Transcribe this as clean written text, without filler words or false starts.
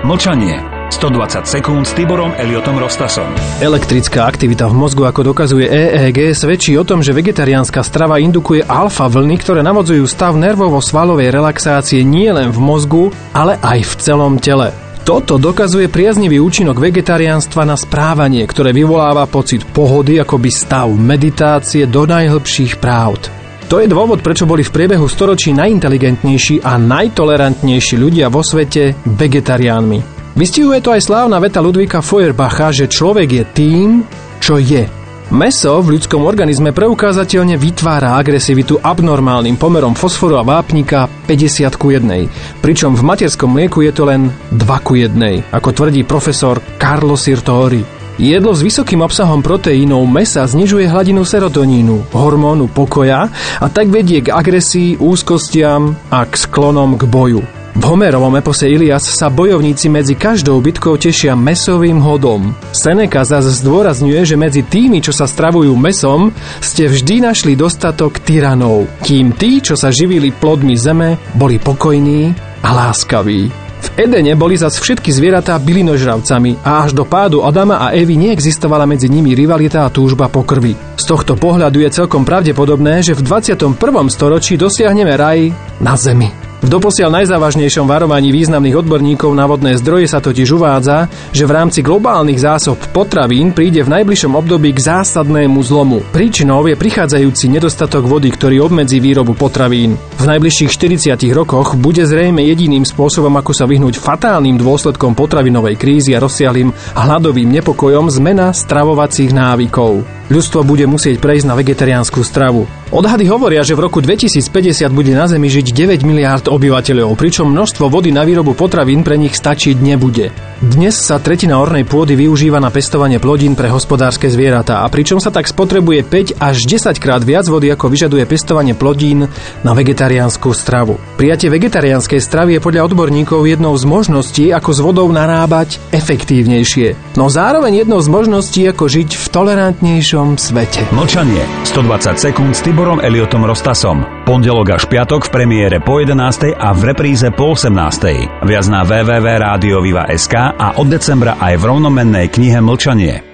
Mlčanie. 120 sekúnd s Tiborom Eliotom Rostasom. Elektrická aktivita v mozgu, ako dokazuje EEG, svedčí o tom, že vegetariánska strava indukuje alfa vlny, ktoré navodzujú stav nervovo-svalovej relaxácie nielen v mozgu, ale aj v celom tele. Toto dokazuje priaznivý účinok vegetariánstva na správanie, ktoré vyvoláva pocit pohody, akoby stav meditácie do najhlbších pravd. To je dôvod, prečo boli v priebehu storočí najinteligentnejší a najtolerantnejší ľudia vo svete vegetariánmi. Vystihuje to aj slávna veta Ludvíka Feuerbacha, že človek je tým, čo je. Mäso v ľudskom organizme preukázateľne vytvára agresivitu abnormálnym pomerom fosforu a vápnika 50:1, pričom v materskom mlieku je to len 2:1, ako tvrdí profesor Carlo Sirtori. Jedlo s vysokým obsahom proteínov mäsa znižuje hladinu serotonínu, hormónu pokoja, a tak vedie k agresii, úzkostiam a k sklonom k boju. V Homerovom epose Ilias sa bojovníci medzi každou bitkou tešia mäsovým hodom. Seneca zase zdôrazňuje, že medzi tými, čo sa stravujú mäsom, ste vždy našli dostatok tyranov, kým tí, čo sa živili plodmi zeme, boli pokojní a láskaví. V Edene boli zas všetky zvieratá bylinožravcami a až do pádu Adama a Evy neexistovala medzi nimi rivalita a túžba po krvi. Z tohto pohľadu je celkom pravdepodobné, že v 21. storočí dosiahneme raj na Zemi. V doposiaľ najzávažnejšom varovaní významných odborníkov na vodné zdroje sa totiž uvádza, že v rámci globálnych zásob potravín príde v najbližšom období k zásadnému zlomu. Príčinou je prichádzajúci nedostatok vody, ktorý obmedzí výrobu potravín. V najbližších 40 rokoch bude zrejme jediným spôsobom, ako sa vyhnúť fatálnym dôsledkom potravinovej krízy a rozsiahlym hladovým nepokojom, zmena stravovacích návykov. Ľudstvo bude musieť prejsť na vegetariánsku stravu. Odhady hovoria, že v roku 2050 bude na Zemi žiť 9 miliárd obyvateľov, pričom množstvo vody na výrobu potravín pre nich stačiť nebude. Dnes sa tretina ornej pôdy využíva na pestovanie plodín pre hospodárske zvieratá, a pričom sa tak spotrebuje 5 až 10 krát viac vody, ako vyžaduje pestovanie plodín na vegetariánsku stravu. Prijatie vegetariánskej stravy je podľa odborníkov jednou z možností, ako s vodou narábať efektívnejšie. No zároveň jednou z možností, ako žiť v tolerantnejšom svete. Mlčanie. 120 sekúnd s Tiborom Eliotom Rostasom. Pondelok až piatok v premiére po 11. a v repríze po 18. Viac na www.radioviva.sk a od decembra aj v rovnomennej knihe Mlčanie.